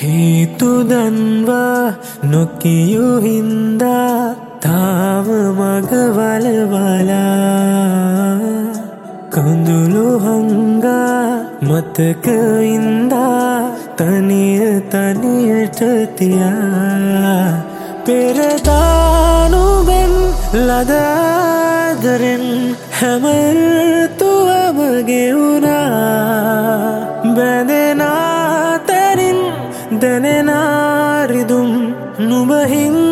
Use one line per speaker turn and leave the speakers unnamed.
හේතු දන්වා නොකියු හින්දා තාම මග වලවලා කඳුළු හංගා මතක ඉඳා තනියට තියා පෙරදානුවෙන් ලදාදරෙන් හැම ඍතුවම ගෙවුනා බැඳෙනා තැනින් දැනෙනා රිදුම් නුඹ හින්දා